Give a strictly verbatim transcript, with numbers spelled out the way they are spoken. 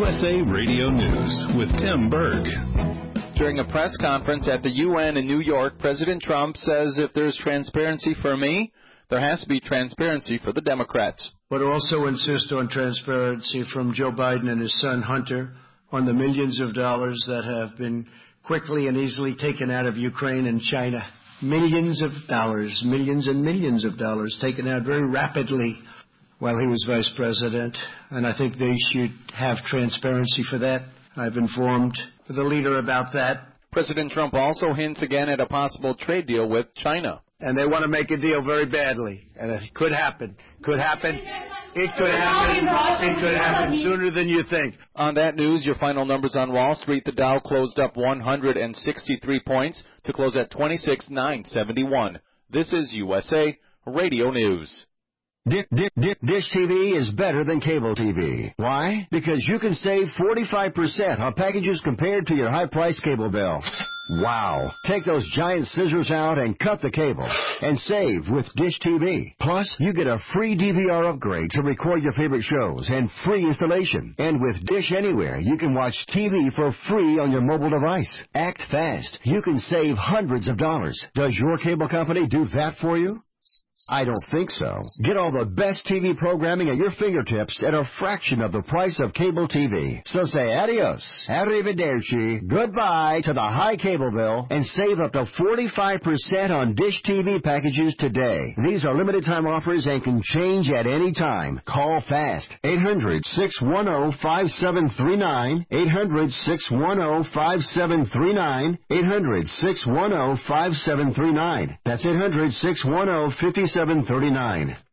U S A Radio News with Tim Berg. During a press conference at the U N in New York, President Trump says if there's transparency for me, there has to be transparency for the Democrats. But also insist on transparency from Joe Biden and his son Hunter on the millions of dollars that have been quickly and easily taken out of Ukraine and China. Millions of dollars, millions and millions of dollars taken out very rapidly while he was vice president. And I think they should have transparency for that. I've informed the leader about that. President Trump also hints again at a possible trade deal with China. And they want to make a deal very badly. And it could happen. Could happen. It could happen. It could happen sooner than you think. On that news, your final numbers on Wall Street. The Dow closed up one hundred sixty-three points to close at twenty-six thousand nine hundred seventy-one. This is U S A Radio News. Dish, Dish, Dish T V is better than cable T V. Why? Because you can save forty-five percent on packages compared to your high-priced cable bill. Wow. Take those giant scissors out and cut the cable and save with Dish T V. Plus, you get a free D V R upgrade to record your favorite shows and free installation. And with Dish Anywhere, you can watch T V for free on your mobile device. Act fast. You can save hundreds of dollars. Does your cable company do that for you? I don't think so. Get all the best T V programming at your fingertips at a fraction of the price of cable T V. So say adios, arrivederci, goodbye to the high cable bill and save up to forty-five percent on Dish T V packages today. These are limited time offers and can change at any time. Call fast. eight hundred, six one zero, five seven three nine. eight hundred, six one zero, five seven three nine. eight hundred, six one zero, five seven three nine. That's eight hundred, six one zero, five seven three nine.